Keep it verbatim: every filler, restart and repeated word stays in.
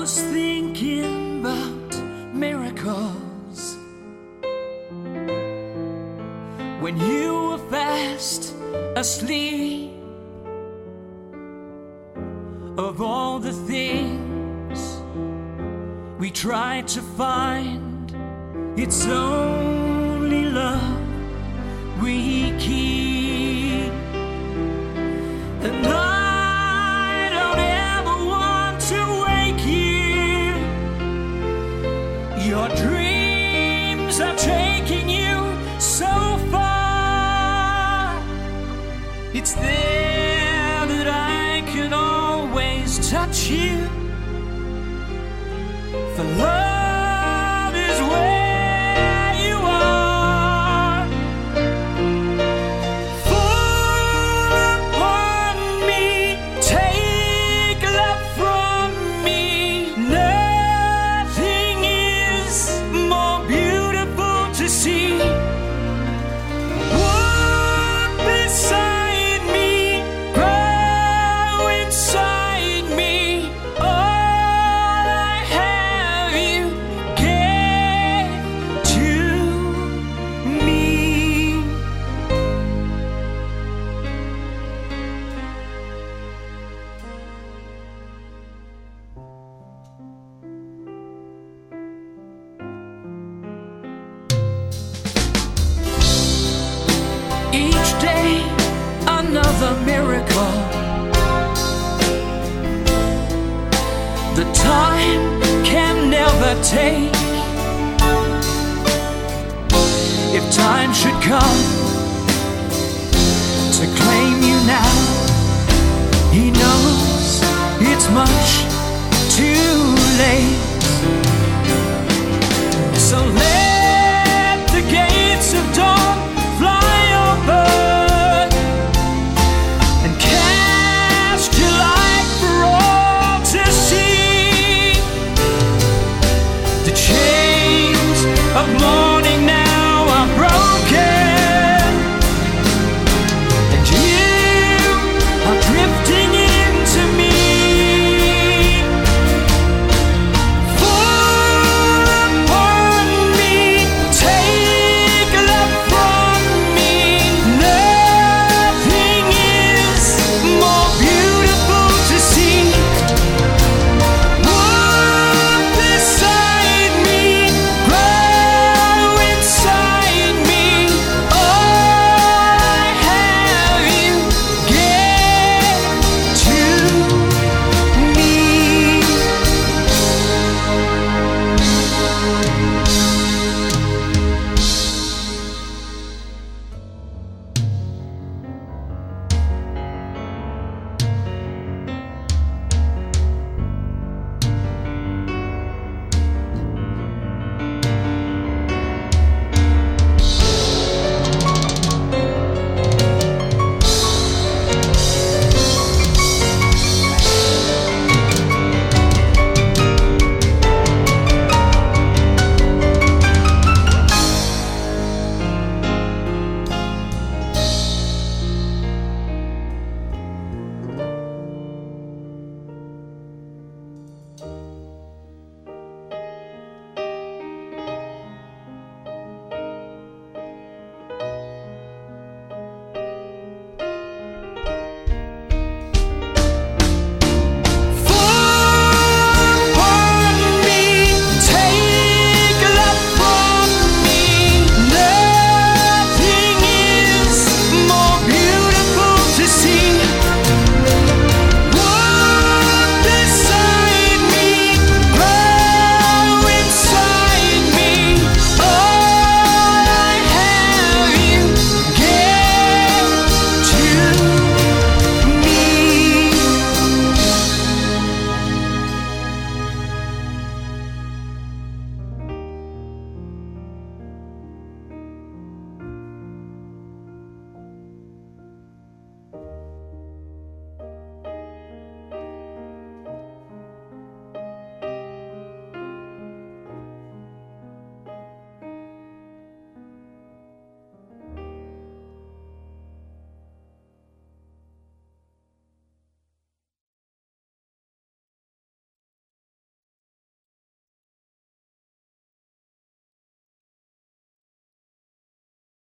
was thinking about miracles when you were fast asleep. Of all the things we tried to find, it's only love we keep. And I don't ever want to wake you. Your dreams are taking you so far. It's there that I can always touch you. For love is where you are. Fall upon me, take love from me. Nothing is more beautiful to see. Walk beside me, grow inside me. All I have you gave to me. Each day another miracle. The time can never take. If time should come